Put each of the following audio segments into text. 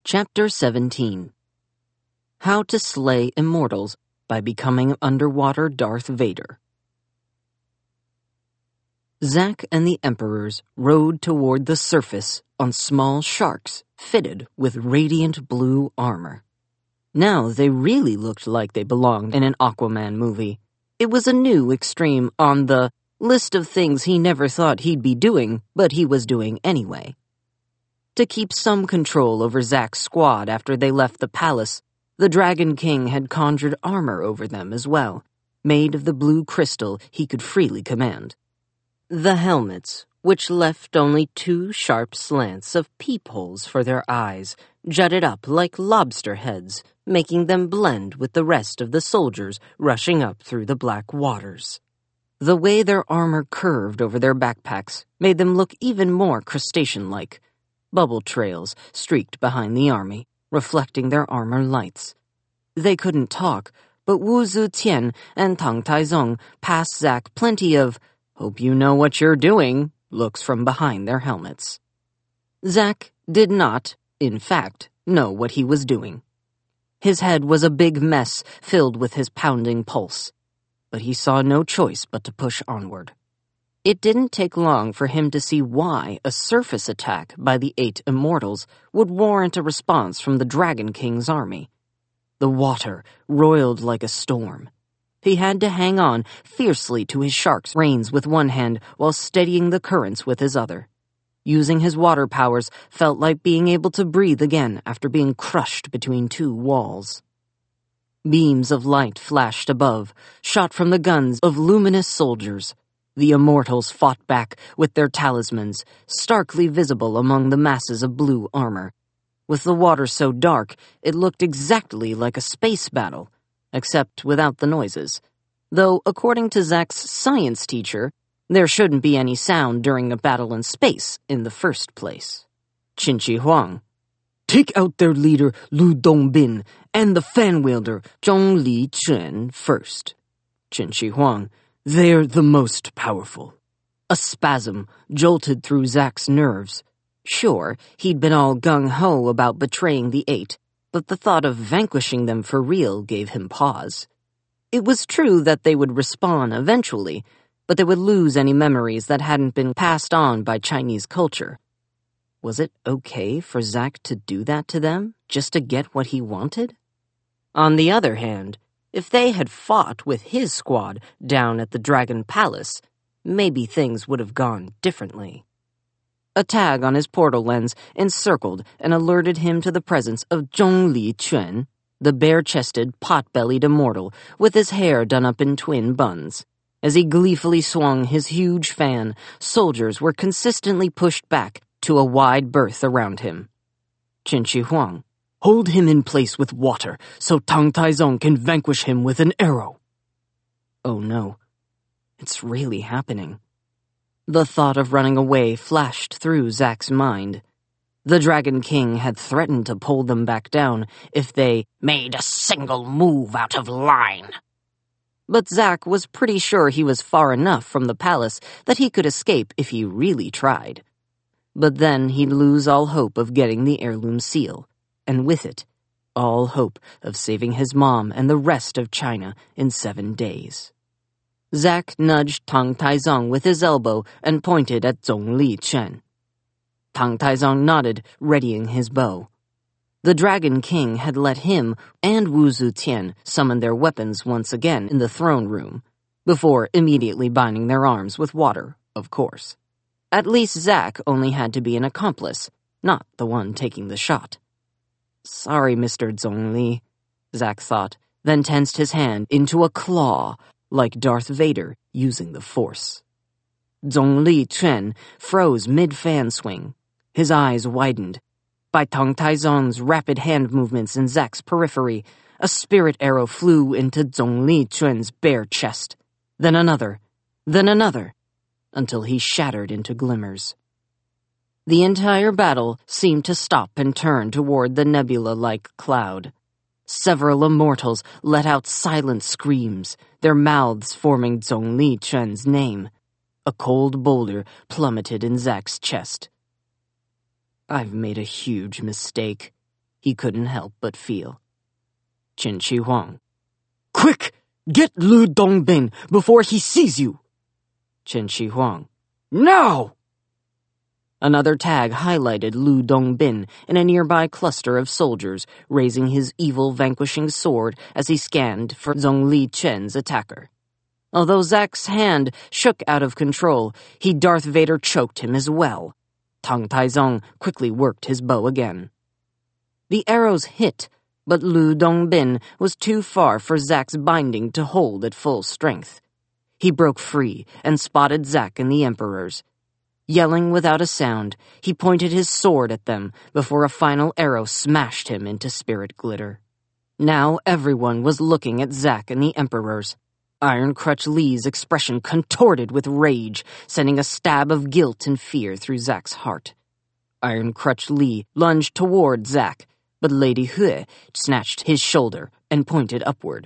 Chapter 17. How to Slay Immortals by Becoming Underwater Darth Vader. Zack and the Emperors rode toward the surface on small sharks fitted with radiant blue armor. Now they really looked like they belonged in an Aquaman movie. It was a new extreme on the list of things he never thought he'd be doing, but he was doing anyway. To keep some control over Zack's squad after they left the palace, the Dragon King had conjured armor over them as well, made of the blue crystal he could freely command. The helmets, which left only 2 sharp slants of peepholes for their eyes, jutted up like lobster heads, making them blend with the rest of the soldiers rushing up through the black waters. The way their armor curved over their backpacks made them look even more crustacean-like. Bubble trails streaked behind the army, reflecting their armor lights. They couldn't talk, but Wu Zetian and Tang Taizong passed Zack plenty of "hope you know what you're doing" looks from behind their helmets. Zack did not, in fact, know what he was doing. His head was a big mess filled with his pounding pulse, but he saw no choice but to push onward. It didn't take long for him to see why a surface attack by the 8 Immortals would warrant a response from the Dragon King's army. The water roiled like a storm. He had to hang on fiercely to his shark's reins with one hand while steadying the currents with his other. Using his water powers felt like being able to breathe again after being crushed between 2 walls. Beams of light flashed above, shot from the guns of luminous soldiers. The Immortals fought back with their talismans, starkly visible among the masses of blue armor. With the water so dark, it looked exactly like a space battle, except without the noises. Though, according to Zack's science teacher, there shouldn't be any sound during a battle in space in the first place. Qin Shi Huang. Take out their leader Lu Dongbin and the fan-wielder Zhong Liquan first. Qin Shi Huang. They're the most powerful. A spasm jolted through Zack's nerves. Sure, he'd been all gung-ho about betraying the 8, but the thought of vanquishing them for real gave him pause. It was true that they would respawn eventually, but they would lose any memories that hadn't been passed on by Chinese culture. Was it okay for Zack to do that to them, just to get what he wanted? On the other hand, if they had fought with his squad down at the Dragon Palace, maybe things would have gone differently. A tag on his portal lens encircled and alerted him to the presence of Zhong Liquan, the bare-chested, pot-bellied immortal with his hair done up in twin buns. As he gleefully swung his huge fan, soldiers were consistently pushed back to a wide berth around him. Qin Shi Huang. Hold him in place with water so Tang Taizong can vanquish him with an arrow. Oh no, it's really happening. The thought of running away flashed through Zack's mind. The Dragon King had threatened to pull them back down if they made a single move out of line. But Zack was pretty sure he was far enough from the palace that he could escape if he really tried. But then he'd lose all hope of getting the heirloom seal. And with it, all hope of saving his mom and the rest of China in 7 days. Zack nudged Tang Taizong with his elbow and pointed at Zhong Liquan. Tang Taizong nodded, readying his bow. The Dragon King had let him and Wu Zetian summon their weapons once again in the throne room, before immediately binding their arms with water, of course. At least Zack only had to be an accomplice, not the one taking the shot. Sorry, Mr. Zhongli, Zack thought, then tensed his hand into a claw, like Darth Vader using the Force. Zhong Liquan froze mid-fan swing. His eyes widened. By Tang Taizong's rapid hand movements in Zack's periphery, a spirit arrow flew into Zhong Liquan's bare chest. Then another, until he shattered into glimmers. The entire battle seemed to stop and turn toward the nebula-like cloud. Several immortals let out silent screams, their mouths forming Zhong Liquan's name. A cold boulder plummeted in Zack's chest. I've made a huge mistake, he couldn't help but feel. Qin Shi Huang. Quick! Get Lu Dongbin before he sees you! Qin Shi Huang. Now! Another tag highlighted Lu Dongbin in a nearby cluster of soldiers, raising his evil vanquishing sword as he scanned for Zhongli Chen's attacker. Although Zack's hand shook out of control, he Darth Vader choked him as well. Tang Taizong quickly worked his bow again. The arrows hit, but Lu Dongbin was too far for Zack's binding to hold at full strength. He broke free and spotted Zack and the Emperors. Yelling without a sound, he pointed his sword at them before a final arrow smashed him into spirit glitter. Now everyone was looking at Zack and the Emperors. Iron Crutch Lee's expression contorted with rage, sending a stab of guilt and fear through Zack's heart. Iron Crutch Lee lunged toward Zack, but Lady Hui snatched his shoulder and pointed upward.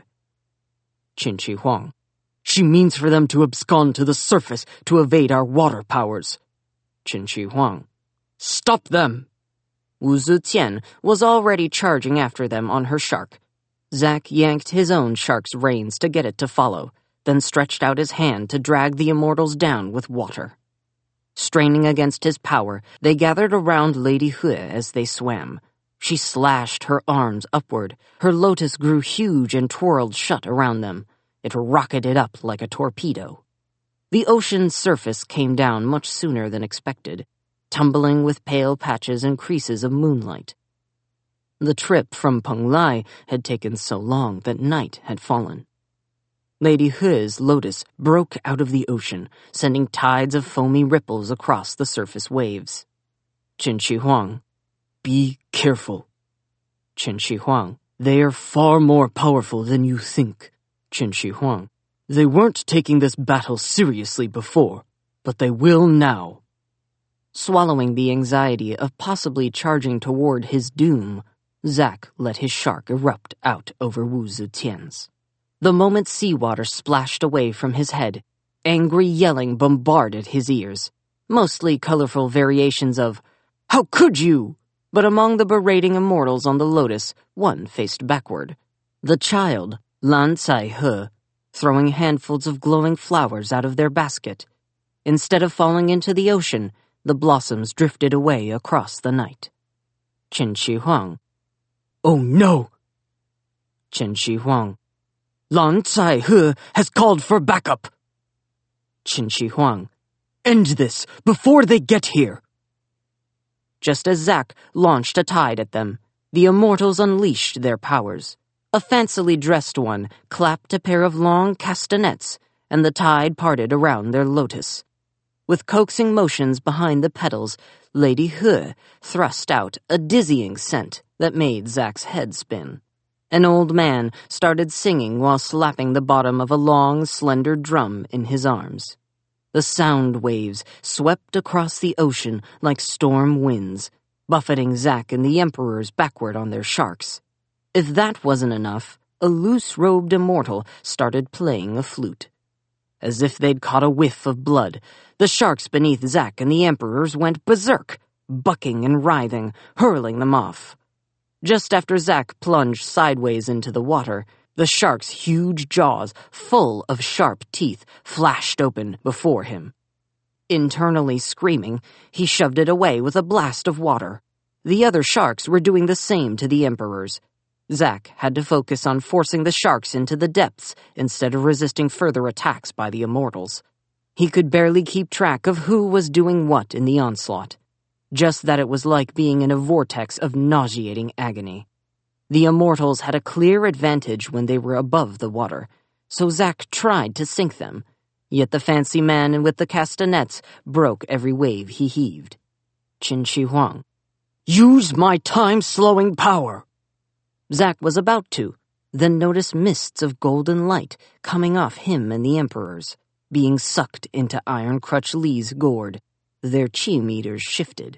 Qin Shi Huang. She means for them to abscond to the surface to evade our water powers. Qin Shi Huang. Stop them! Wu Zetian was already charging after them on her shark. Zack yanked his own shark's reins to get it to follow, then stretched out his hand to drag the immortals down with water. Straining against his power, they gathered around Lady Hui as they swam. She slashed her arms upward. Her lotus grew huge and twirled shut around them. It rocketed up like a torpedo. The ocean's surface came down much sooner than expected, tumbling with pale patches and creases of moonlight. The trip from Penglai had taken so long that night had fallen. Lady Hui's lotus broke out of the ocean, sending tides of foamy ripples across the surface waves. Qin Shi Huang. Be careful. Qin Shi Huang. They are far more powerful than you think. Qin Shi Huang. They weren't taking this battle seriously before, but they will now. Swallowing the anxiety of possibly charging toward his doom, Zack let his shark erupt out over Wu Zetian's. The moment seawater splashed away from his head, angry yelling bombarded his ears, mostly colorful variations of, "How could you?" But among the berating immortals on the lotus, one faced backward. The child, Lan Cai-he, throwing handfuls of glowing flowers out of their basket. Instead of falling into the ocean, the blossoms drifted away across the night. Qin Shi Huang. Oh no! Qin Shi Huang. Lan Cai-he has called for backup! Qin Shi Huang. End this before they get here! Just as Zack launched a tide at them, the immortals unleashed their powers. A fancily dressed one clapped a pair of long castanets, and the tide parted around their lotus. With coaxing motions behind the petals, Lady Hui thrust out a dizzying scent that made Zack's head spin. An old man started singing while slapping the bottom of a long, slender drum in his arms. The sound waves swept across the ocean like storm winds, buffeting Zack and the Emperors backward on their sharks. If that wasn't enough, a loose-robed immortal started playing a flute. As if they'd caught a whiff of blood, the sharks beneath Zack and the Emperors went berserk, bucking and writhing, hurling them off. Just after Zack plunged sideways into the water, the shark's huge jaws, full of sharp teeth, flashed open before him. Internally screaming, he shoved it away with a blast of water. The other sharks were doing the same to the Emperors. Zack had to focus on forcing the sharks into the depths instead of resisting further attacks by the immortals. He could barely keep track of who was doing what in the onslaught. Just that it was like being in a vortex of nauseating agony. The immortals had a clear advantage when they were above the water, so Zack tried to sink them, yet the fancy man with the castanets broke every wave he heaved. Qin Shi Huang. Use my time-slowing power! Zack was about to, then noticed mists of golden light coming off him and the Emperors, being sucked into Iron Crutch Lee's gourd. Their chi meters shifted.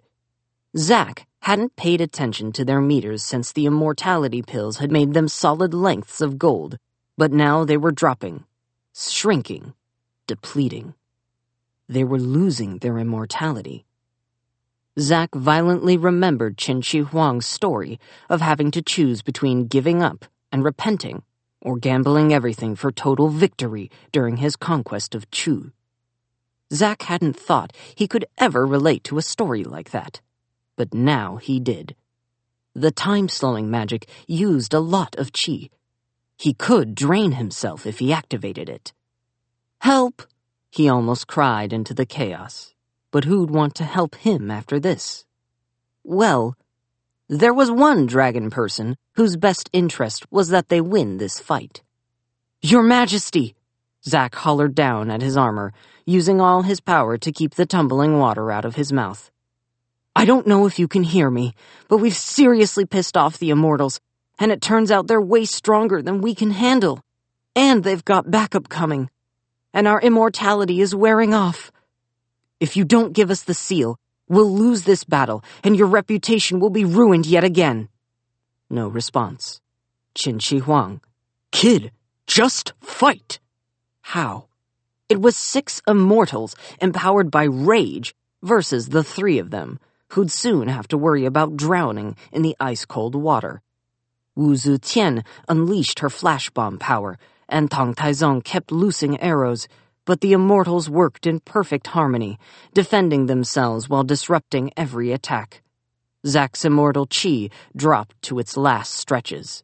Zack hadn't paid attention to their meters since the immortality pills had made them solid lengths of gold, but now they were dropping, shrinking, depleting. They were losing their immortality. Zack violently remembered Qin Shi Huang's story of having to choose between giving up and repenting, or gambling everything for total victory during his conquest of Chu. Zack hadn't thought he could ever relate to a story like that, but now he did. The time-slowing magic used a lot of qi. He could drain himself if he activated it. "Help!" he almost cried into the chaos. But who'd want to help him after this? Well, there was one dragon person whose best interest was that they win this fight. "Your Majesty!" Zack hollered down at his armor, using all his power to keep the tumbling water out of his mouth. "I don't know if you can hear me, but we've seriously pissed off the Immortals, and it turns out they're way stronger than we can handle. And they've got backup coming. And our immortality is wearing off. If you don't give us the seal, we'll lose this battle, and your reputation will be ruined yet again." No response. Qin Shi Huang. "Kid, just fight!" How? It was 6 immortals empowered by rage versus the 3 of them, who'd soon have to worry about drowning in the ice-cold water. Wu Zetian unleashed her flash bomb power, and Tang Taizong kept loosing arrows, but the immortals worked in perfect harmony, defending themselves while disrupting every attack. Zack's immortal qi dropped to its last stretches.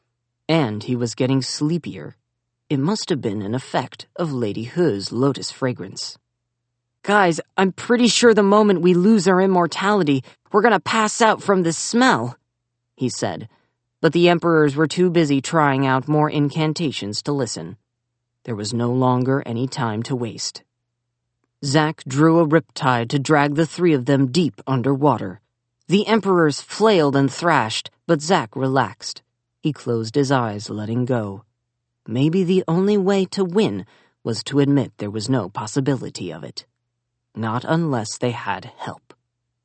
And he was getting sleepier. It must have been an effect of Lady He's lotus fragrance. "Guys, I'm pretty sure the moment we lose our immortality, we're gonna pass out from this smell," he said, but the emperors were too busy trying out more incantations to listen. There was no longer any time to waste. Zack drew a riptide to drag the 3 of them deep underwater. The emperors flailed and thrashed, but Zack relaxed. He closed his eyes, letting go. Maybe the only way to win was to admit there was no possibility of it. Not unless they had help.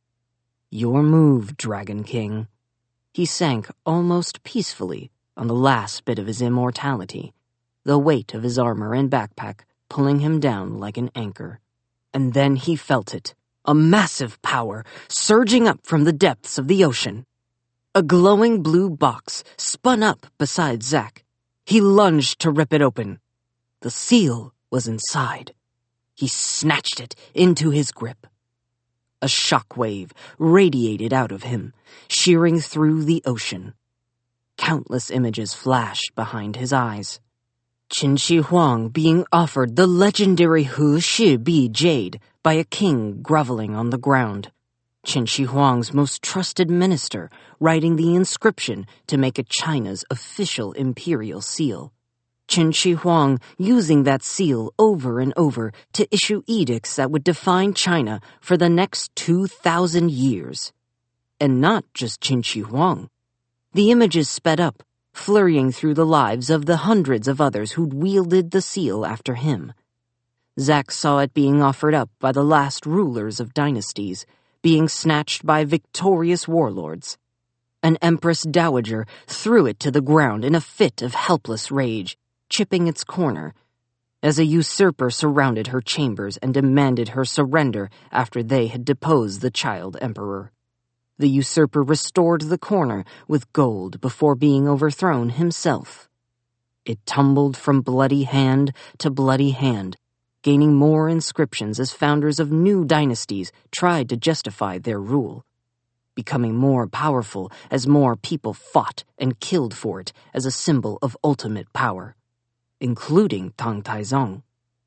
"Your move, Dragon King." He sank almost peacefully on the last bit of his immortality, the weight of his armor and backpack pulling him down like an anchor. And then he felt it, a massive power surging up from the depths of the ocean. A glowing blue box spun up beside Zack. He lunged to rip it open. The seal was inside. He snatched it into his grip. A shockwave radiated out of him, shearing through the ocean. Countless images flashed behind his eyes. Qin Shi Huang being offered the legendary He Shi Bi jade by a king groveling on the ground. Qin Shi Huang's most trusted minister writing the inscription to make it China's official imperial seal. Qin Shi Huang using that seal over and over to issue edicts that would define China for the next 2,000 years. And not just Qin Shi Huang. The images sped up, flurrying through the lives of the hundreds of others who'd wielded the seal after him. Zack saw it being offered up by the last rulers of dynasties, being snatched by victorious warlords. An empress dowager threw it to the ground in a fit of helpless rage, chipping its corner, as a usurper surrounded her chambers and demanded her surrender after they had deposed the child emperor. The usurper restored the corner with gold before being overthrown himself. It tumbled from bloody hand to bloody hand, gaining more inscriptions as founders of new dynasties tried to justify their rule, becoming more powerful as more people fought and killed for it as a symbol of ultimate power, including Tang Taizong.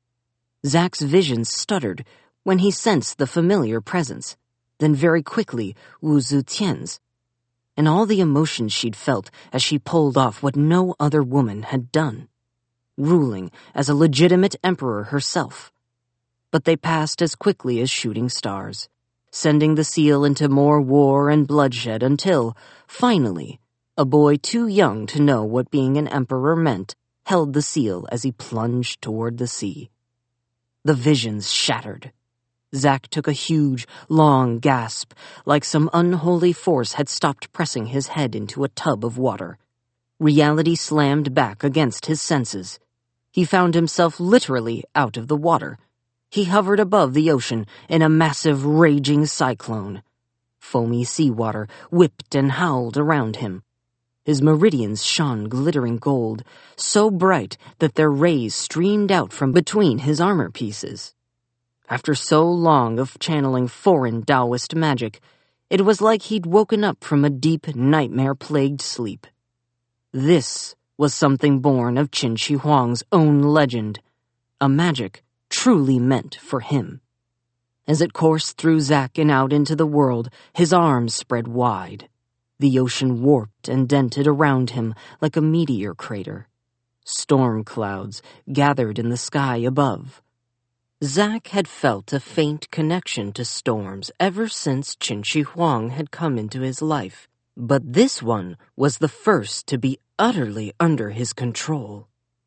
Zack's vision stuttered when he sensed the familiar presence, then very quickly Wu Zetian's, and all the emotions she'd felt as she pulled off what no other woman had done, ruling as a legitimate emperor herself. But they passed as quickly as shooting stars, sending the seal into more war and bloodshed until, finally, a boy too young to know what being an emperor meant held the seal as he plunged toward the sea. The visions shattered. Zack took a huge, long gasp, like some unholy force had stopped pressing his head into a tub of water. Reality slammed back against his senses. He found himself literally out of the water. He hovered above the ocean in a massive, raging cyclone. Foamy seawater whipped and howled around him. His meridians shone glittering gold, so bright that their rays streamed out from between his armor pieces. After so long of channeling foreign Taoist magic, it was like he'd woken up from a deep, nightmare-plagued sleep. This was something born of Qin Shi Huang's own legend, a magic truly meant for him. As it coursed through Zack and out into the world, his arms spread wide. The ocean warped and dented around him like a meteor crater. Storm clouds gathered in the sky above. Zack had felt a faint connection to storms ever since Qin Shi Huang had come into his life, but this one was the first to be utterly under his control.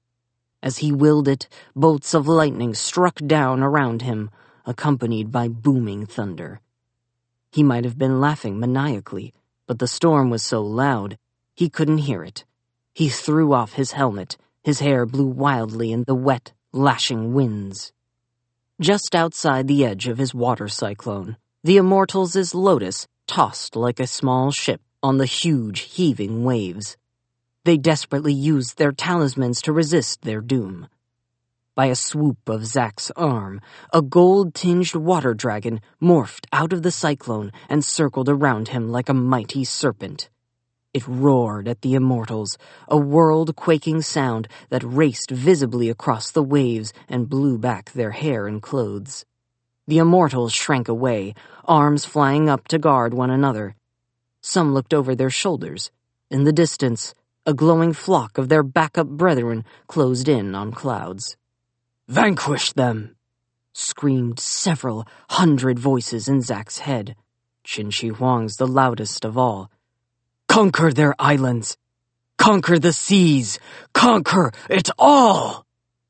As he willed it, bolts of lightning struck down around him, accompanied by booming thunder. He might have been laughing maniacally, but the storm was so loud, he couldn't hear it. He threw off his helmet. His hair blew wildly in the wet, lashing winds. Just outside the edge of his water cyclone, the Immortals' Lotus tossed like a small ship on the huge, heaving waves. They desperately used their talismans to resist their doom. By a swoop of Zack's arm, a gold-tinged water dragon morphed out of the cyclone and circled around him like a mighty serpent. It roared at the Immortals, a world-quaking sound that raced visibly across the waves and blew back their hair and clothes. The Immortals shrank away, arms flying up to guard one another. Some looked over their shoulders. In the distance, a glowing flock of their backup brethren closed in on clouds. "Vanquish them!" screamed several hundred voices in Zack's head. Qin Shi Huang's the loudest of all. "Conquer their islands! Conquer the seas! Conquer it all!"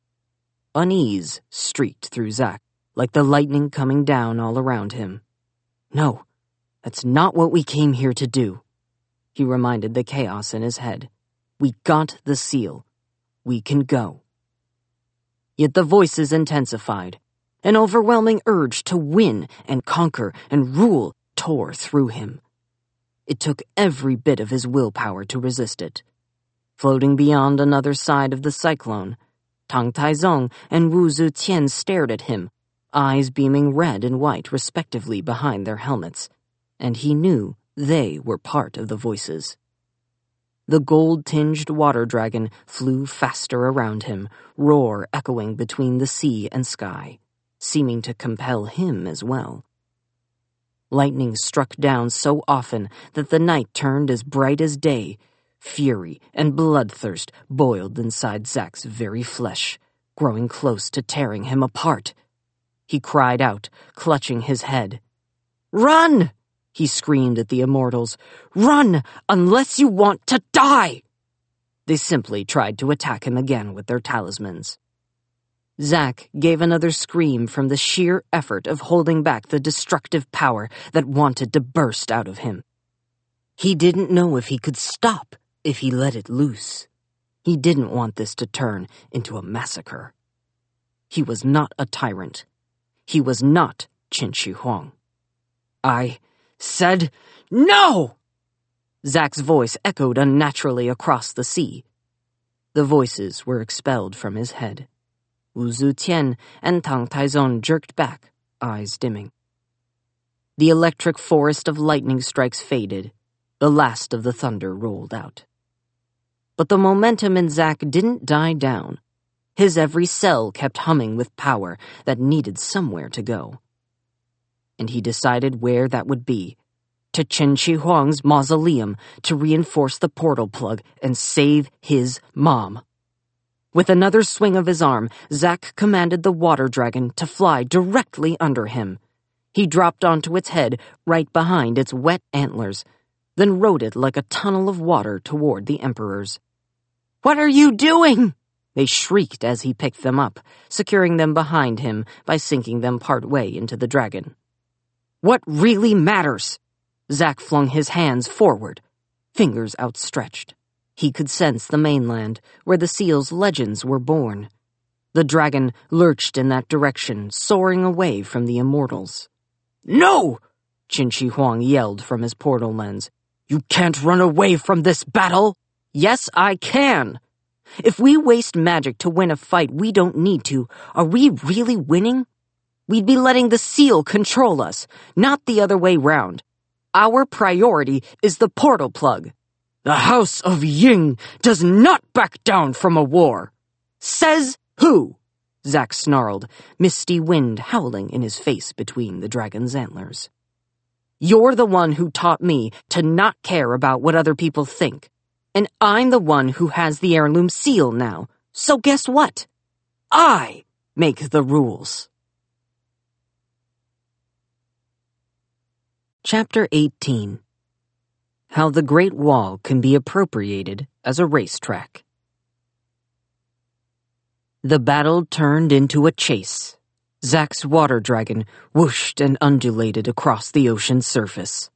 Unease streaked through Zack, like the lightning coming down all around him. "No, that's not what we came here to do," he reminded the chaos in his head. "We got the seal. We can go." Yet the voices intensified. An overwhelming urge to win and conquer and rule tore through him. It took every bit of his willpower to resist it. Floating beyond another side of the cyclone, Tang Taizong and Wu Zetian stared at him, eyes beaming red and white respectively behind their helmets, and he knew they were part of the voices. The gold-tinged water dragon flew faster around him, roar echoing between the sea and sky, seeming to compel him as well. Lightning struck down so often that the night turned as bright as day. Fury and bloodthirst boiled inside Zack's very flesh, growing close to tearing him apart. He cried out, clutching his head. "Run!" he screamed at the Immortals. "Run, unless you want to die!" They simply tried to attack him again with their talismans. Zack gave another scream from the sheer effort of holding back the destructive power that wanted to burst out of him. He didn't know if he could stop if he let it loose. He didn't want this to turn into a massacre. He was not a tyrant. He was not Qin Shi Huang. "I said no!" Zack's voice echoed unnaturally across the sea. The voices were expelled from his head. Wu Zetian and Tang Taizong jerked back, eyes dimming. The electric forest of lightning strikes faded. The last of the thunder rolled out. But the momentum in Zack didn't die down. His every cell kept humming with power that needed somewhere to go. And he decided where that would be. To Qin Shi Huang's mausoleum to reinforce the portal plug and save his mom. With another swing of his arm, Zack commanded the water dragon to fly directly under him. He dropped onto its head right behind its wet antlers, then rode it like a tunnel of water toward the Emperors. "What are you doing?" they shrieked as he picked them up, securing them behind him by sinking them part way into the dragon. "What really matters?" Zack flung his hands forward, fingers outstretched. He could sense the mainland, where the seal's legends were born. The dragon lurched in that direction, soaring away from the Immortals. "No!" Qin Shi Huang yelled from his portal lens. "You can't run away from this battle!" "Yes, I can! If we waste magic to win a fight we don't need to, are we really winning? We'd be letting the seal control us, not the other way round. Our priority is the portal plug. The House of Ying does not back down from a war. Says who?" Zack snarled, misty wind howling in his face between the dragon's antlers. "You're the one who taught me to not care about what other people think. And I'm the one who has the heirloom seal now. So guess what? I make the rules." Chapter 18. How the Great Wall can be appropriated as a racetrack. The battle turned into a chase. Zack's water dragon whooshed and undulated across the ocean's surface.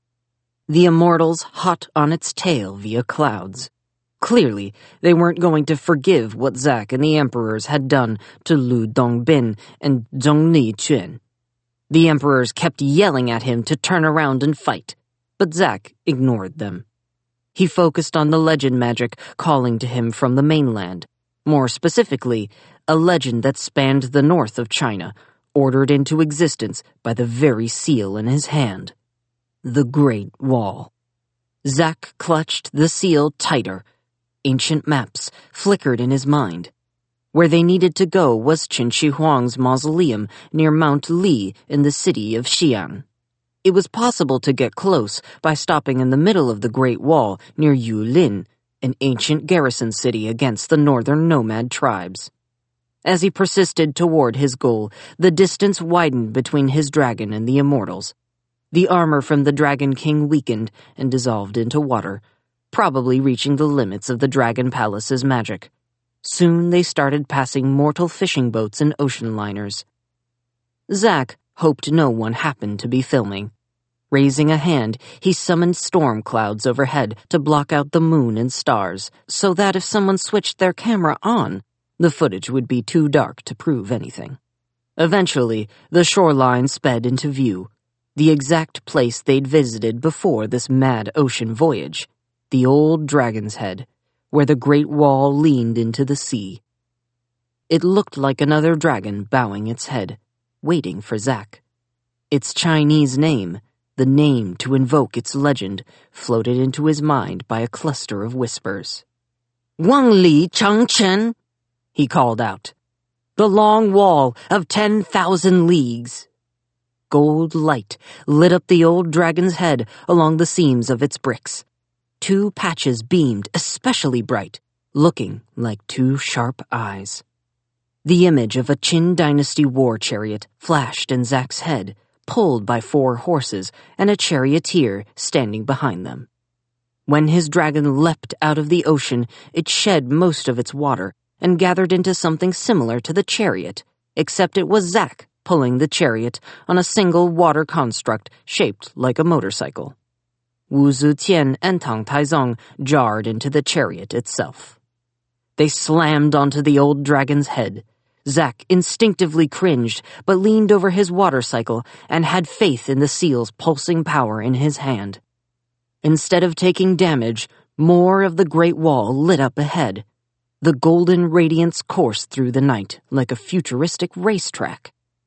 The Immortals hot on its tail via clouds. Clearly, they weren't going to forgive what Zack and the Emperors had done to Lu Dongbin and Zhongli Quan. The Emperors kept yelling at him to turn around and fight, but Zack ignored them. He focused on the legend magic calling to him from the mainland, more specifically, a legend that spanned the north of China, ordered into existence by the very seal in his hand. The Great Wall. Zack clutched the seal tighter. Ancient maps flickered in his mind. Where they needed to go was Qin Shi Huang's mausoleum near Mount Li in the city of Xi'an. It was possible to get close by stopping in the middle of the Great Wall near Yulin, an ancient garrison city against the northern nomad tribes. As he persisted toward his goal, the distance widened between his dragon and the Immortals. The armor from the Dragon King weakened and dissolved into water, probably reaching the limits of the Dragon Palace's magic. Soon they started passing mortal fishing boats and ocean liners. Zack hoped no one happened to be filming. Raising a hand, he summoned storm clouds overhead to block out the moon and stars, so that if someone switched their camera on, the footage would be too dark to prove anything. Eventually, the shoreline sped into view, the exact place they'd visited before this mad ocean voyage, the old Dragon's Head, where the Great Wall leaned into the sea. It looked like another dragon bowing its head, waiting for Zack. Its Chinese name, the name to invoke its legend, floated into his mind by a cluster of whispers. "Wang Li Changchen," he called out. "The long wall of 10,000 leagues." Gold light lit up the old dragon's head along the seams of its bricks. Two patches beamed especially bright, looking like two sharp eyes. The image of a Qin dynasty war chariot flashed in Zack's head, pulled by 4 horses and a charioteer standing behind them. When his dragon leapt out of the ocean, it shed most of its water and gathered into something similar to the chariot, except it was Zack pulling the chariot on a single water construct shaped like a motorcycle. Wu Zetian and Tang Taizong jarred into the chariot itself. They slammed onto the old dragon's head. Zack instinctively cringed, but leaned over his water cycle and had faith in the seal's pulsing power in his hand. Instead of taking damage, more of the Great Wall lit up ahead. The golden radiance coursed through the night like a futuristic racetrack.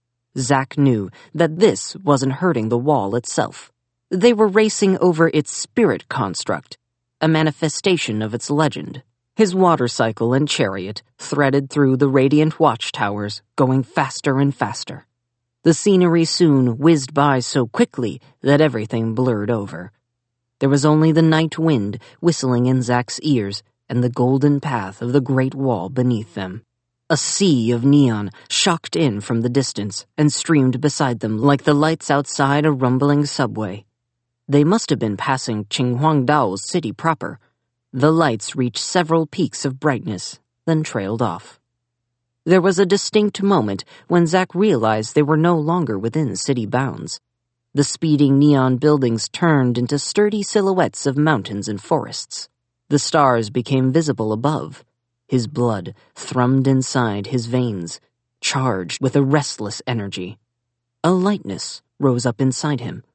Zack knew that this wasn't hurting the wall itself. They were racing over its spirit construct, a manifestation of its legend. His water cycle and chariot threaded through the radiant watchtowers, going faster and faster. The scenery soon whizzed by so quickly that everything blurred over. There was only the night wind whistling in Zack's ears and the golden path of the Great Wall beneath them. A sea of neon shocked in from the distance and streamed beside them like the lights outside a rumbling subway. They must have been passing Qinghuangdao's city proper. The lights reached several peaks of brightness, then trailed off. There was a distinct moment when Zack realized they were no longer within city bounds. The speeding neon buildings turned into sturdy silhouettes of mountains and forests. The stars became visible above. His blood thrummed inside his veins, charged with a restless energy. A lightness rose up inside him.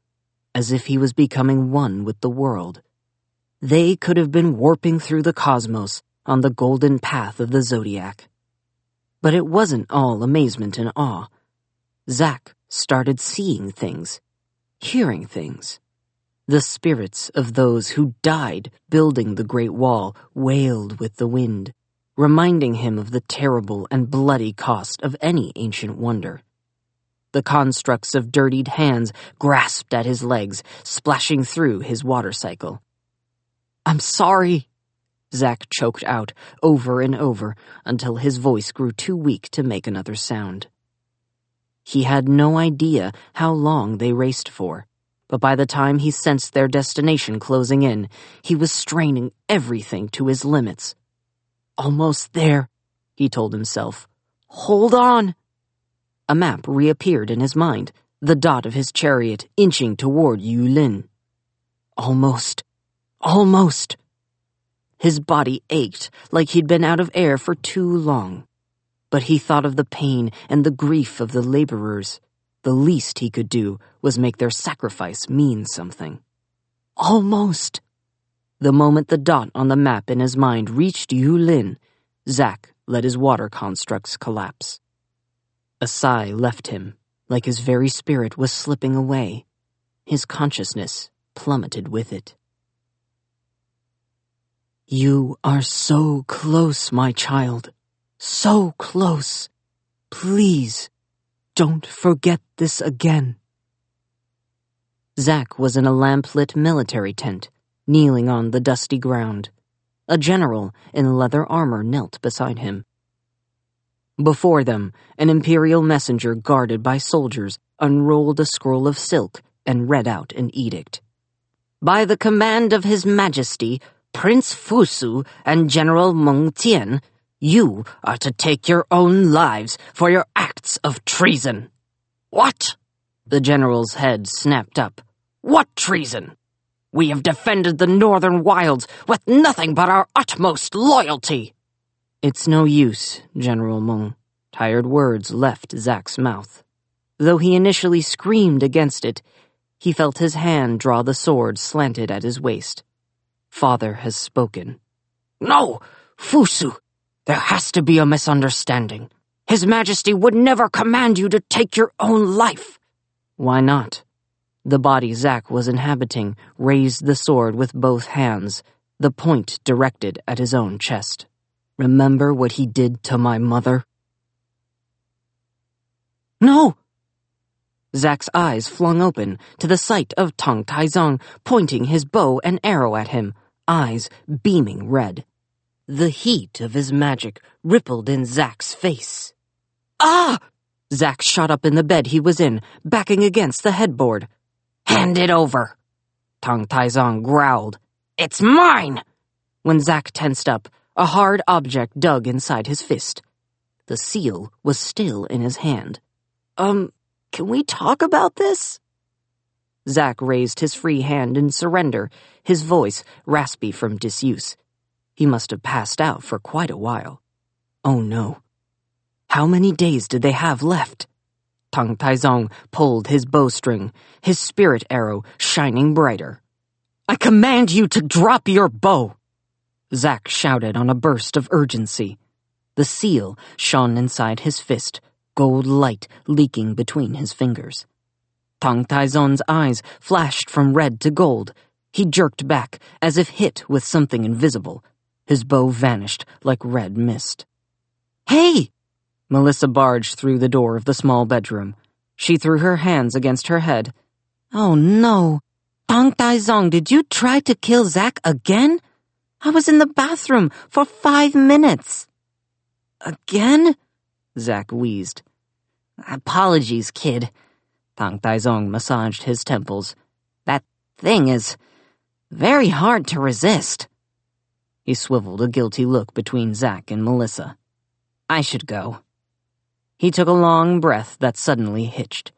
as if he was becoming one with the world. They could have been warping through the cosmos on the golden path of the zodiac. But it wasn't all amazement and awe. Zack started seeing things, hearing things. The spirits of those who died building the Great Wall wailed with the wind, reminding him of the terrible and bloody cost of any ancient wonder. The constructs of dirtied hands grasped at his legs, splashing through his water cycle. "I'm sorry," Zack choked out over and over until his voice grew too weak to make another sound. He had no idea how long they raced for, but by the time he sensed their destination closing in, he was straining everything to his limits. "Almost there," he told himself. "Hold on." A map reappeared in his mind, the dot of his chariot inching toward Yulin. Almost. Almost. His body ached like he'd been out of air for too long. But he thought of the pain and the grief of the laborers. The least he could do was make their sacrifice mean something. Almost. The moment the dot on the map in his mind reached Yulin, Zack let his water constructs collapse. A sigh left him, like his very spirit was slipping away. His consciousness plummeted with it. "You are so close, my child. So close. Please, don't forget this again." Zack was in a lamp-lit military tent, kneeling on the dusty ground. A general in leather armor knelt beside him. Before them, an imperial messenger guarded by soldiers unrolled a scroll of silk and read out an edict. "By the command of His Majesty, Prince Fusu and General Meng Tian, you are to take your own lives for your acts of treason." "What?" The general's head snapped up. "What treason? We have defended the northern wilds with nothing but our utmost loyalty." "It's no use, General Meng." Tired words left Zack's mouth. Though he initially screamed against it, he felt his hand draw the sword slanted at his waist. Father has spoken. "No, Fusu! There has to be a misunderstanding. His Majesty would never command you to take your own life." "Why not?" The body Zack was inhabiting raised the sword with both hands, the point directed at his own chest. "Remember what he did to my mother?" "No!" Zack's eyes flung open to the sight of Tang Taizong pointing his bow and arrow at him, eyes beaming red. The heat of his magic rippled in Zack's face. "Ah!" Zack shot up in the bed he was in, backing against the headboard. "Hand it over!" Tang Taizong growled. "It's mine!" When Zack tensed up, a hard object dug inside his fist. The seal was still in his hand. Can we talk about this?" Zack raised his free hand in surrender, his voice raspy from disuse. He must have passed out for quite a while. Oh no. How many days did they have left? Tang Taizong pulled his bowstring, his spirit arrow shining brighter. "I command you to drop your bow!" Zack shouted on a burst of urgency. The seal shone inside his fist, gold light leaking between his fingers. Tang Taizong's eyes flashed from red to gold. He jerked back, as if hit with something invisible. His bow vanished like red mist. "Hey!" Melissa barged through the door of the small bedroom. She threw her hands against her head. "Oh no! Tang Taizong, did you try to kill Zack again? I was in the bathroom for 5 minutes." "Again?" Zack wheezed. "Apologies, kid." Tang Taizong massaged his temples. "That thing is very hard to resist." He swiveled a guilty look between Zack and Melissa. "I should go." He took a long breath that suddenly hitched.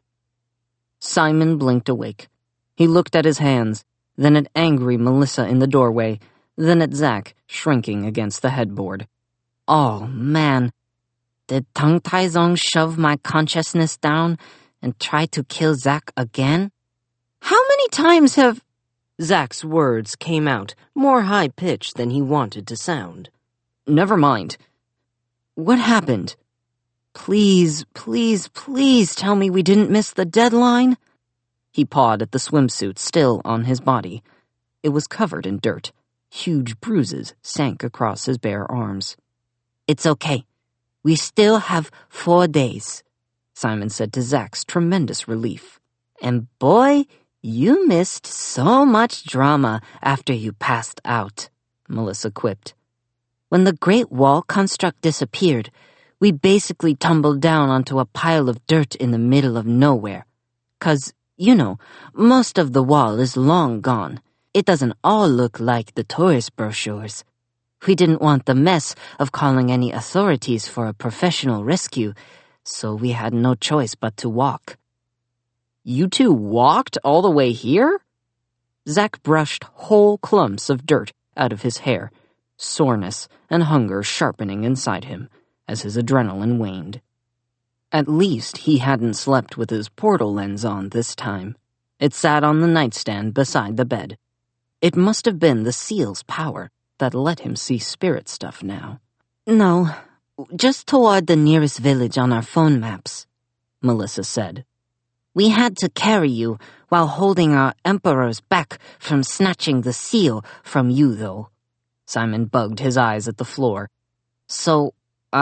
Simon blinked awake. He looked at his hands, then at angry Melissa in the doorway, then at Zack shrinking against the headboard. "Oh, man. Did Tang Taizong shove my consciousness down and try to kill Zack again?" How many times have... Zack's words came out more high-pitched than he wanted to sound. Never mind. What happened? Please, please, please tell me we didn't miss the deadline. He pawed at the swimsuit still on his body. It was covered in dirt. Huge bruises sank across his bare arms. It's okay. We still have 4 days, Simon said to Zack's tremendous relief. And boy, you missed so much drama after you passed out, Melissa quipped. When the Great Wall construct disappeared, we basically tumbled down onto a pile of dirt in the middle of nowhere. 'Cause, you know, most of the wall is long gone. It doesn't all look like the tourist brochures. We didn't want the mess of calling any authorities for a professional rescue, so we had no choice but to walk. You two walked all the way here? Zack brushed whole clumps of dirt out of his hair, soreness and hunger sharpening inside him as his adrenaline waned. At least he hadn't slept with his portal lens on this time. It sat on the nightstand beside the bed. It must have been the seal's power that let him see spirit stuff now. No, just toward the nearest village on our phone maps, Melissa said. We had to carry you while holding our emperors back from snatching the seal from you, though. Simon bugged his eyes at the floor. So,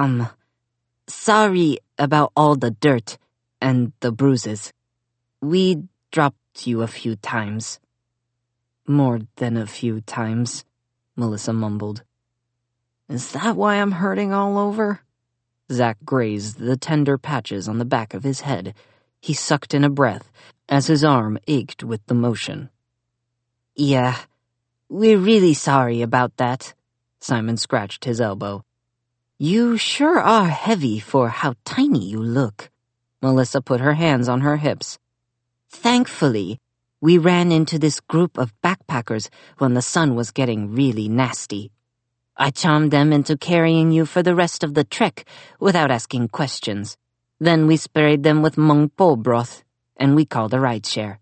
sorry about all the dirt and the bruises. We dropped you a few times. More than a few times, Melissa mumbled. Is that why I'm hurting all over? Zack grazed the tender patches on the back of his head. He sucked in a breath as his arm ached with the motion. Yeah, we're really sorry about that, Simon scratched his elbow. You sure are heavy for how tiny you look. Melissa put her hands on her hips. Thankfully, we ran into this group of backpackers when the sun was getting really nasty. I charmed them into carrying you for the rest of the trek without asking questions. Then we sprayed them with mung po broth, and we called a rideshare.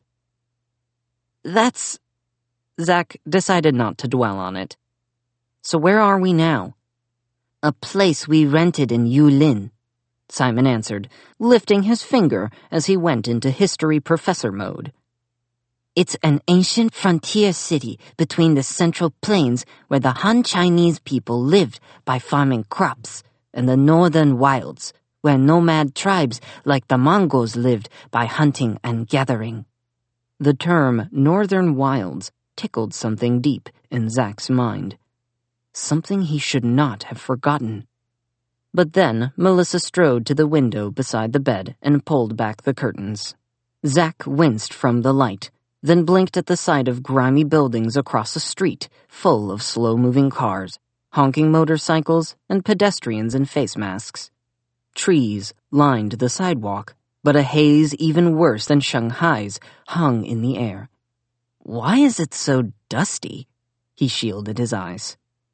That's... Zack decided not to dwell on it. So where are we now? A place we rented in Yulin, Simon answered, lifting his finger as he went into history professor mode. It's an ancient frontier city between the Central Plains where the Han Chinese people lived by farming crops and the northern wilds where nomad tribes like the Mongols lived by hunting and gathering. The term northern wilds tickled something deep in Zack's mind. Something he should not have forgotten. But then Melissa strode to the window beside the bed and pulled back the curtains. Zack winced from the light, then blinked at the sight of grimy buildings across a street full of slow-moving cars, honking motorcycles, and pedestrians in face masks. Trees lined the sidewalk, but a haze even worse than Shanghai's hung in the air. Why is it so dusty? He shielded his eyes.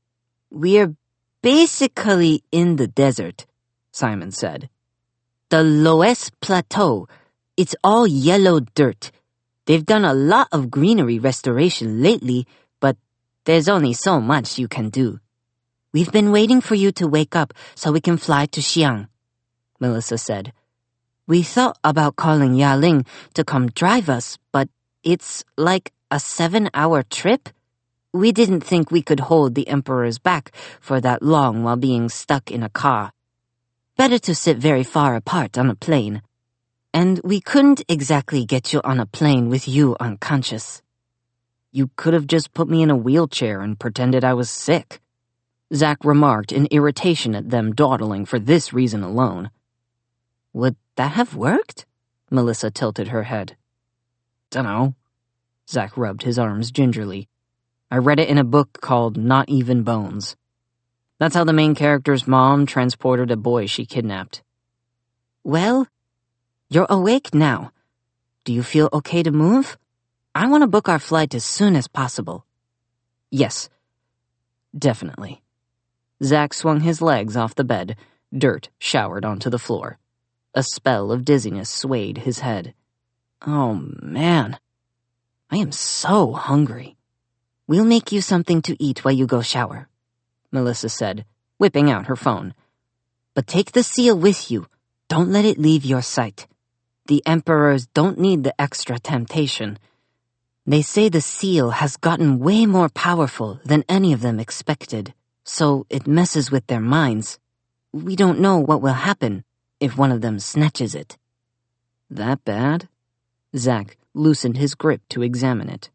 We're basically in the desert, Simon said. The Loess Plateau, it's all yellow dirt. They've done a lot of greenery restoration lately, but there's only so much you can do. We've been waiting for you to wake up so we can fly to Xi'an, Melissa said. We thought about calling Yaling to come drive us, but it's like a 7-hour trip. We didn't think we could hold the Emperors back for that long while being stuck in a car. Better to sit very far apart on a plane. And we couldn't exactly get you on a plane with you unconscious. You could have just put me in a wheelchair and pretended I was sick, Zack remarked in irritation at them dawdling for this reason alone. Would that have worked? Melissa tilted her head. Dunno. Zack rubbed his arms gingerly. I read it in a book called Not Even Bones. That's how the main character's mom transported a boy she kidnapped. Well, you're awake now. Do you feel okay to move? I want to book our flight as soon as possible. Yes, definitely. Zack swung his legs off the bed. Dirt showered onto the floor. A spell of dizziness swayed his head. Oh, man. I am so hungry. We'll make you something to eat while you go shower, Melissa said, whipping out her phone. But take the seal with you. Don't let it leave your sight. The emperors don't need the extra temptation. They say the seal has gotten way more powerful than any of them expected, so it messes with their minds. We don't know what will happen if one of them snatches it. That bad? Zack loosened his grip to examine it.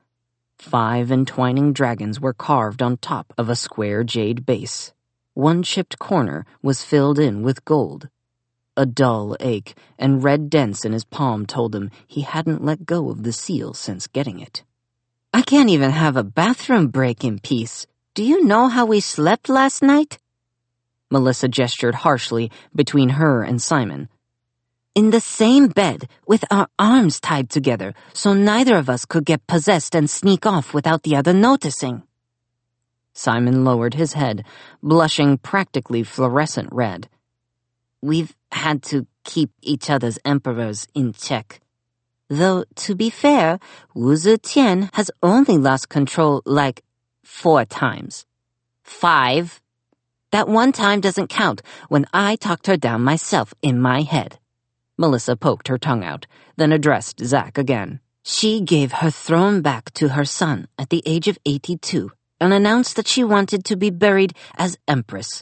5 entwining dragons were carved on top of a square jade base. One chipped corner was filled in with gold. A dull ache and red dents in his palm told him he hadn't let go of the seal since getting it. I can't even have a bathroom break in peace. Do you know how we slept last night? Melissa gestured harshly between her and Simon. In the same bed, with our arms tied together, so neither of us could get possessed and sneak off without the other noticing. Simon lowered his head, blushing practically fluorescent red. We've had to keep each other's emperors in check. Though, to be fair, Wu Zetian has only lost control 4 times. 5. That one time doesn't count when I talked her down myself in my head. Melissa poked her tongue out, then addressed Zack again. She gave her throne back to her son at the age of 82 and announced that she wanted to be buried as empress,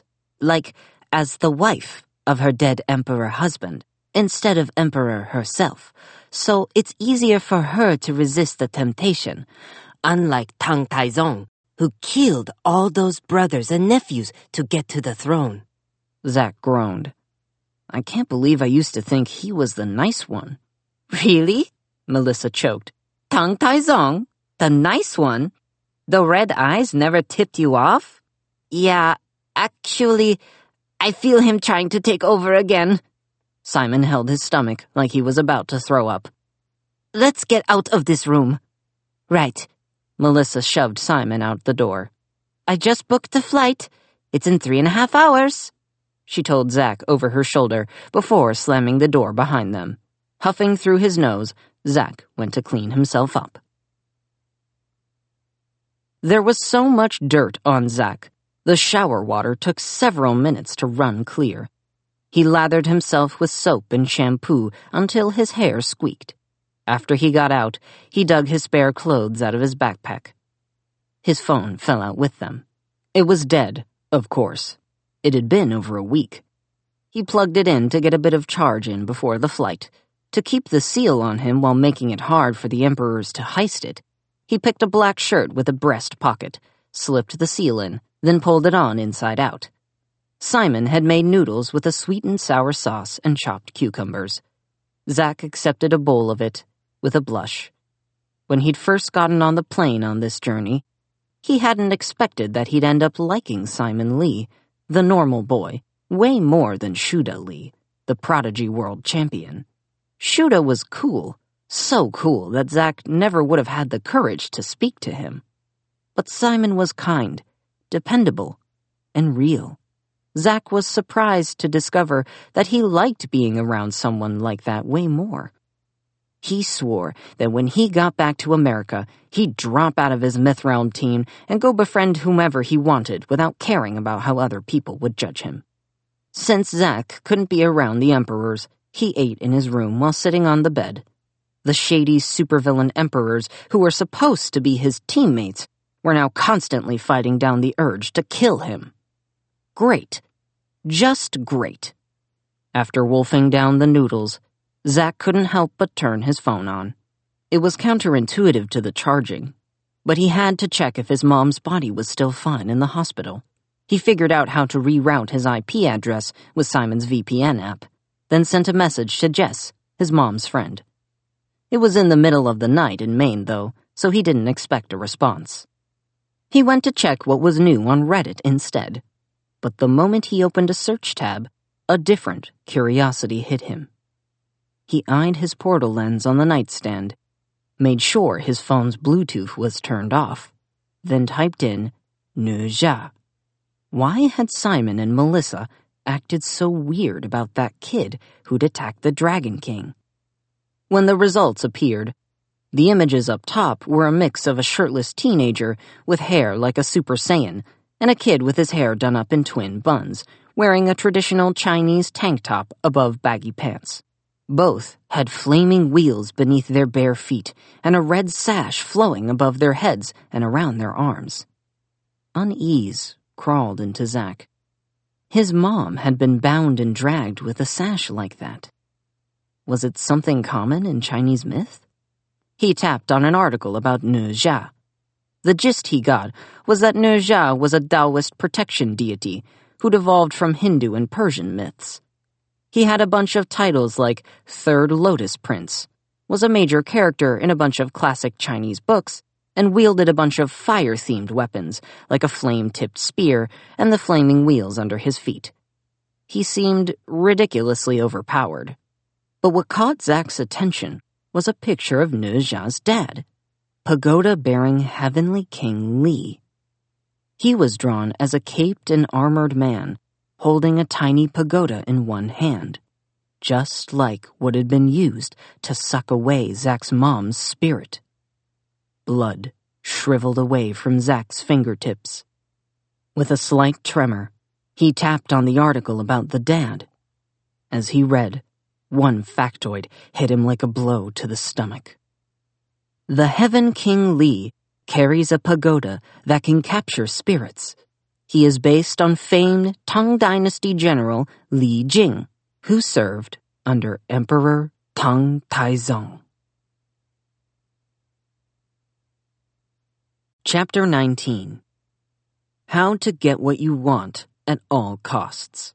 as the wife of her dead emperor husband, instead of emperor herself, so it's easier for her to resist the temptation, unlike Tang Taizong, who killed all those brothers and nephews to get to the throne. Zack groaned. I can't believe I used to think he was the nice one. Really? Melissa choked. Tang Taizong? The nice one? The red eyes never tipped you off? Yeah, actually, I feel him trying to take over again. Simon held his stomach like he was about to throw up. Let's get out of this room. Right. Melissa shoved Simon out the door. I just booked the flight. It's in 3.5 hours. She told Zack over her shoulder before slamming the door behind them. Huffing through his nose, Zack went to clean himself up. There was so much dirt on Zack, the shower water took several minutes to run clear. He lathered himself with soap and shampoo until his hair squeaked. After he got out, he dug his spare clothes out of his backpack. His phone fell out with them. It was dead, of course. It had been over a week. He plugged it in to get a bit of charge in before the flight. To keep the seal on him while making it hard for the emperors to heist it, he picked a black shirt with a breast pocket, slipped the seal in, then pulled it on inside out. Simon had made noodles with a sweet and sour sauce and chopped cucumbers. Zack accepted a bowl of it with a blush. When he'd first gotten on the plane on this journey, he hadn't expected that he'd end up liking Simon Lee, the normal boy, way more than Shuda Lee, the prodigy world champion. Shuda was cool, so cool that Zack never would have had the courage to speak to him. But Simon was kind, dependable, and real. Zack was surprised to discover that he liked being around someone like that way more. He swore that when he got back to America, he'd drop out of his Mythrealm team and go befriend whomever he wanted without caring about how other people would judge him. Since Zack couldn't be around the emperors, he ate in his room while sitting on the bed. The shady supervillain emperors who were supposed to be his teammates were now constantly fighting down the urge to kill him. Great. Just great. After wolfing down the noodles, Zack couldn't help but turn his phone on. It was counterintuitive to the charging, but he had to check if his mom's body was still fine in the hospital. He figured out how to reroute his IP address with Simon's VPN app, then sent a message to Jess, his mom's friend. It was in the middle of the night in Maine, though, so he didn't expect a response. He went to check what was new on Reddit instead, but the moment he opened a search tab, a different curiosity hit him. He eyed his portal lens on the nightstand, made sure his phone's Bluetooth was turned off, then typed in Nuja. Why had Simon and Melissa acted so weird about that kid who'd attacked the Dragon King? When the results appeared, The images up top were a mix of a shirtless teenager with hair like a Super Saiyan and a kid with his hair done up in twin buns, wearing a traditional Chinese tank top above baggy pants. Both had flaming wheels beneath their bare feet and a red sash flowing above their heads and around their arms. Unease crawled into Zack. His mom had been bound and dragged with a sash like that. Was it something common in Chinese myth? He tapped on an article about Ne Zha. The gist he got was that Ne Zha was a Taoist protection deity who'd evolved from Hindu and Persian myths. He had a bunch of titles like Third Lotus Prince, was a major character in a bunch of classic Chinese books, and wielded a bunch of fire-themed weapons like a flame-tipped spear and the flaming wheels under his feet. He seemed ridiculously overpowered. But what caught Zack's attention was a picture of Ne Zha's dad, pagoda-bearing Heavenly King Li. He was drawn as a caped and armored man, holding a tiny pagoda in one hand, just like what had been used to suck away Zack's mom's spirit. Blood shriveled away from Zack's fingertips. With a slight tremor, he tapped on the article about the dad. As he read, one factoid hit him like a blow to the stomach. The Heaven King Li carries a pagoda that can capture spirits. He is based on famed Tang Dynasty general Li Jing, who served under Emperor Tang Taizong. Chapter 19. How to Get What You Want at All Costs.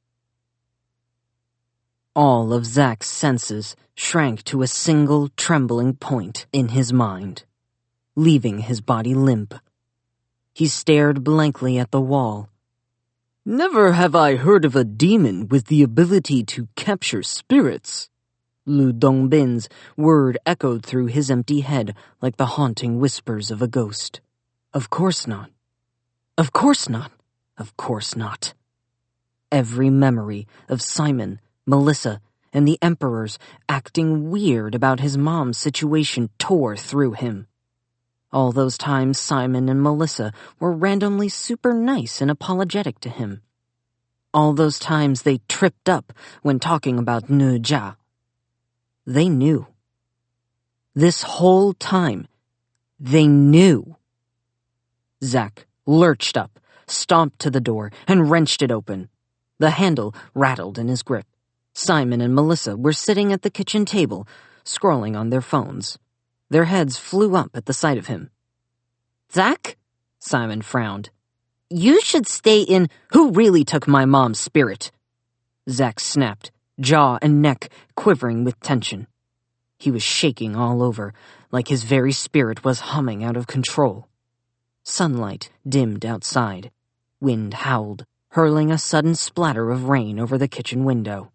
All of Zack's senses shrank to a single trembling point in his mind, leaving his body limp. He stared blankly at the wall. Never have I heard of a demon with the ability to capture spirits. Lu Dongbin's word echoed through his empty head like the haunting whispers of a ghost. Of course not. Of course not. Of course not. Every memory of Simon, Melissa, and the Emperors acting weird about his mom's situation tore through him. All those times Simon and Melissa were randomly super nice and apologetic to him. All those times they tripped up when talking about Ne Zha. They knew. This whole time, they knew. Zack lurched up, stomped to the door, and wrenched it open. The handle rattled in his grip. Simon and Melissa were sitting at the kitchen table, scrolling on their phones. Their heads flew up at the sight of him. Zack? Simon frowned. You should stay in. Who really took my mom's spirit? Zack snapped, jaw and neck quivering with tension. He was shaking all over, like his very spirit was humming out of control. Sunlight dimmed outside. Wind howled, hurling a sudden splatter of rain over the kitchen window.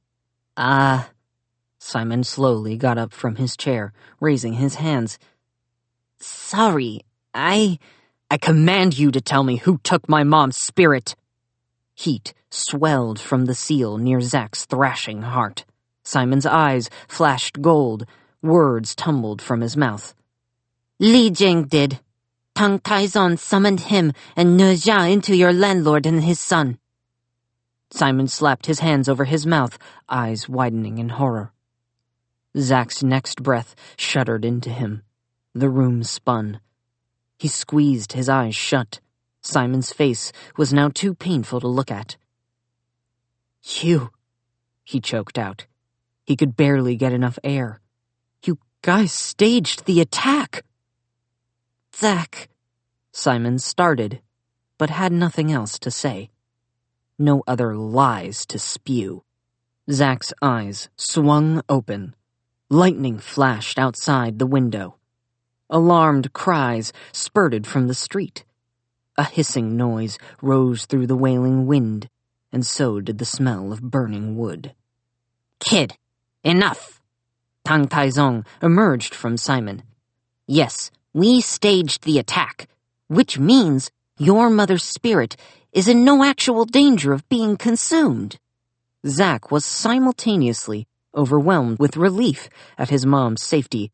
Simon slowly got up from his chair, raising his hands. Sorry, I command you to tell me who took my mom's spirit. Heat swelled from the seal near Zack's thrashing heart. Simon's eyes flashed gold. Words tumbled from his mouth. Li Jing did. Tang Taizong summoned him and Ne Zha into your landlord and his son. Simon slapped his hands over his mouth, eyes widening in horror. Zack's next breath shuddered into him. The room spun. He squeezed his eyes shut. Simon's face was now too painful to look at. You, he choked out. He could barely get enough air. You guys staged the attack. Zack, Simon started, but had nothing else to say. No other lies to spew. Zack's eyes swung open. Lightning flashed outside the window. Alarmed cries spurted from the street. A hissing noise rose through the wailing wind, and so did the smell of burning wood. Kid, enough! Tang Taizong emerged from Simon. Yes, we staged the attack, which means your mother's spirit is in no actual danger of being consumed. Zack was simultaneously overwhelmed with relief at his mom's safety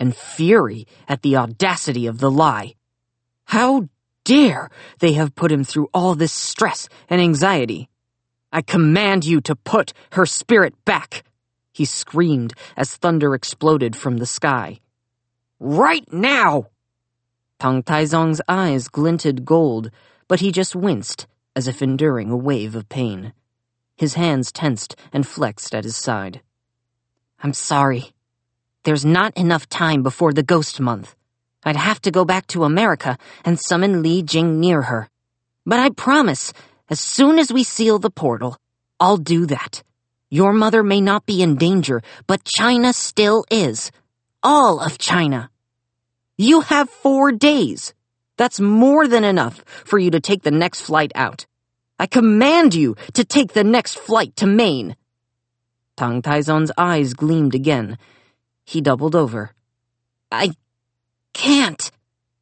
and fury at the audacity of the lie. How dare they have put him through all this stress and anxiety? I command you to put her spirit back, he screamed as thunder exploded from the sky. Right now! Tang Taizong's eyes glinted gold, but he just winced, as if enduring a wave of pain. His hands tensed and flexed at his side. I'm sorry. There's not enough time before the ghost month. I'd have to go back to America and summon Li Jing near her. But I promise, as soon as we seal the portal, I'll do that. Your mother may not be in danger, but China still is. All of China. You have 4 days. That's more than enough for you to take the next flight out. I command you to take the next flight to Maine. Tang Taizong's eyes gleamed again. He doubled over. I can't.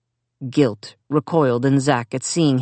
Guilt recoiled in Zack at seeing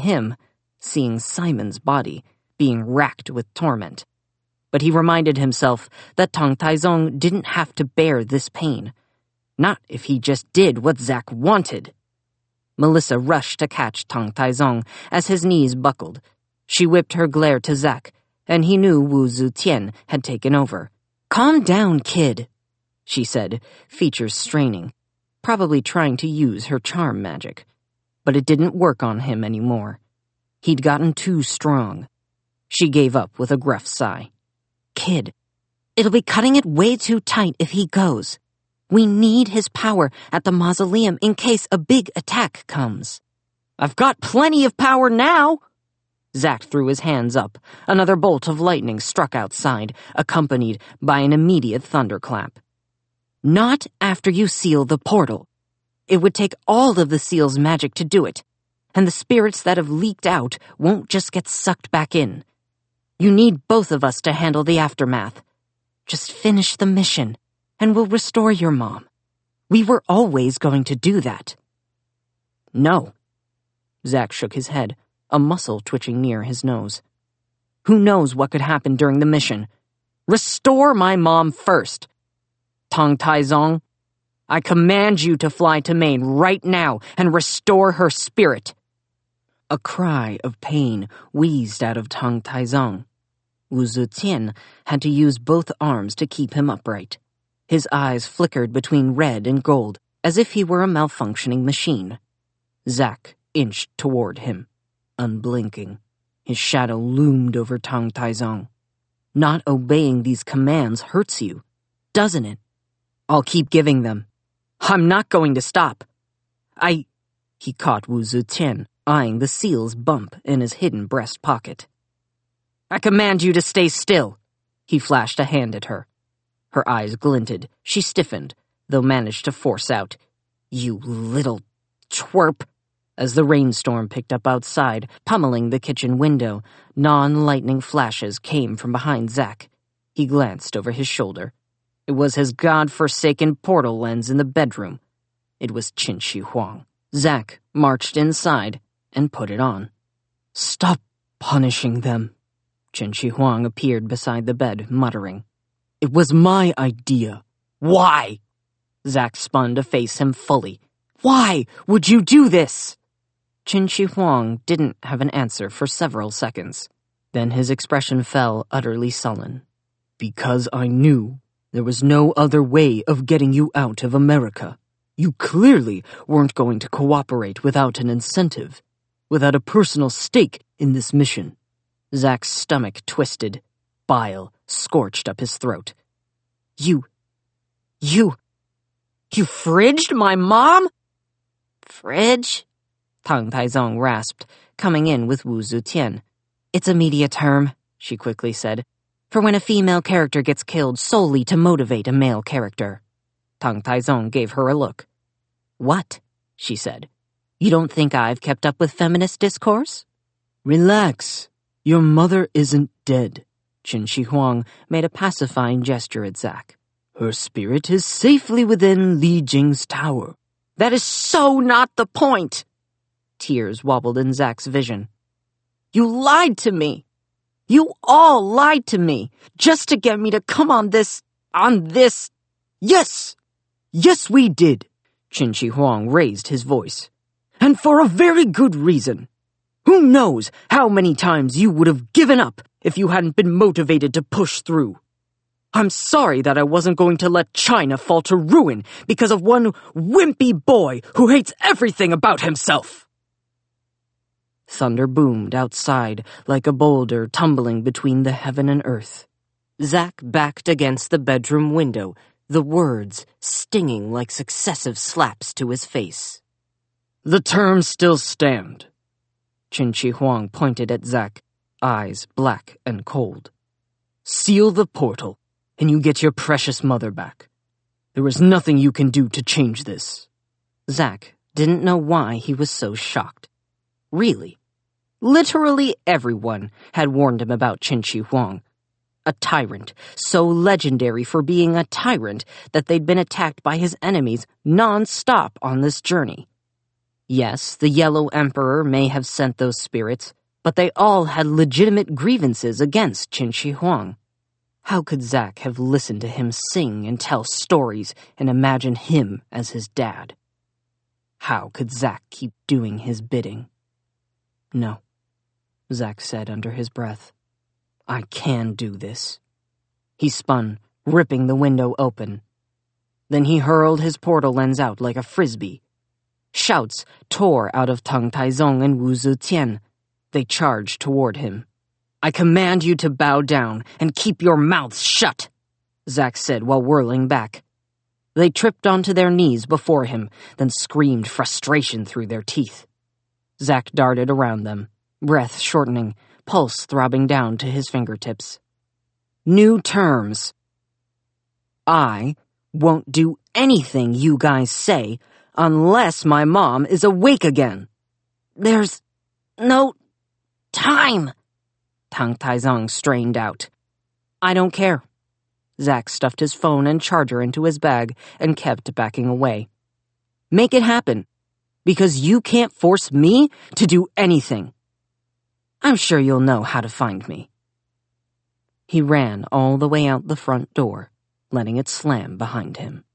Simon's body, being racked with torment. But he reminded himself that Tang Taizong didn't have to bear this pain. Not if he just did what Zack wanted. Melissa rushed to catch Tang Taizong as his knees buckled. She whipped her glare to Zack, and he knew Wu Zetian had taken over. Calm down, kid, she said, features straining, probably trying to use her charm magic. But it didn't work on him anymore. He'd gotten too strong. She gave up with a gruff sigh. Kid, it'll be cutting it way too tight if he goes. We need his power at the mausoleum in case a big attack comes. I've got plenty of power now. Zack threw his hands up. Another bolt of lightning struck outside, accompanied by an immediate thunderclap. Not after you seal the portal. It would take all of the seal's magic to do it, and the spirits that have leaked out won't just get sucked back in. You need both of us to handle the aftermath. Just finish the mission, and we'll restore your mom. We were always going to do that. No. Zack shook his head, a muscle twitching near his nose. Who knows what could happen during the mission? Restore my mom first. Tang Taizong, I command you to fly to Maine right now and restore her spirit. A cry of pain wheezed out of Tang Taizong. Wu Zetian had to use both arms to keep him upright. His eyes flickered between red and gold, as if he were a malfunctioning machine. Zack inched toward him, unblinking. His shadow loomed over Tang Taizong. Not obeying these commands hurts you, doesn't it? I'll keep giving them. I'm not going to stop. He caught Wu Zetian, eyeing the seal's bump in his hidden breast pocket. I command you to stay still. He flashed a hand at her. Her eyes glinted. She stiffened, though managed to force out, You little twerp. As the rainstorm picked up outside, pummeling the kitchen window, non-lightning flashes came from behind Zack. He glanced over his shoulder. It was his god-forsaken portal lens in the bedroom. It was Qin Shi Huang. Zack marched inside and put it on. Stop punishing them. Qin Shi Huang appeared beside the bed, muttering. It was my idea. Why? Zack spun to face him fully. Why would you do this? Qin Shi Huang didn't have an answer for several seconds. Then his expression fell utterly sullen. Because I knew there was no other way of getting you out of America. You clearly weren't going to cooperate without an incentive, without a personal stake in this mission. Zack's stomach twisted. Bile scorched up his throat. You fridged my mom? Fridge? Tang Taizong rasped, coming in with Wu Zetian. It's a media term, she quickly said, for when a female character gets killed solely to motivate a male character. Tang Taizong gave her a look. What? She said. You don't think I've kept up with feminist discourse? Relax. Your mother isn't dead. Qin Shi Huang made a pacifying gesture at Zack. Her spirit is safely within Li Jing's tower. That is so not the point! Tears wobbled in Zack's vision. You lied to me! You all lied to me, just to get me to come on this... Yes! Yes, we did, Qin Shi Huang raised his voice. And for a very good reason. Who knows how many times you would have given up if you hadn't been motivated to push through. I'm sorry that I wasn't going to let China fall to ruin because of one wimpy boy who hates everything about himself. Thunder boomed outside like a boulder tumbling between the heaven and earth. Zack backed against the bedroom window, the words stinging like successive slaps to his face. The terms still stand. Qin Shi Huang pointed at Zack, eyes black and cold. Seal the portal, and you get your precious mother back. There is nothing you can do to change this. Zack didn't know why he was so shocked. Really, literally everyone had warned him about Qin Shi Huang. A tyrant, so legendary for being a tyrant that they'd been attacked by his enemies non-stop on this journey. Yes, the Yellow Emperor may have sent those spirits, but they all had legitimate grievances against Qin Shi Huang. How could Zack have listened to him sing and tell stories and imagine him as his dad? How could Zack keep doing his bidding? No, Zack said under his breath. I can do this. He spun, ripping the window open. Then he hurled his portal lens out like a frisbee. Shouts tore out of Tang Taizong and Wu Zetian. They charged toward him. I command you to bow down and keep your mouths shut, Zack said while whirling back. They tripped onto their knees before him, then screamed frustration through their teeth. Zack darted around them, breath shortening, pulse throbbing down to his fingertips. New terms. I won't do anything you guys say unless my mom is awake again. There's no time, Tang Taizong strained out. I don't care. Zack stuffed his phone and charger into his bag and kept backing away. Make it happen, because you can't force me to do anything. I'm sure you'll know how to find me. He ran all the way out the front door, letting it slam behind him.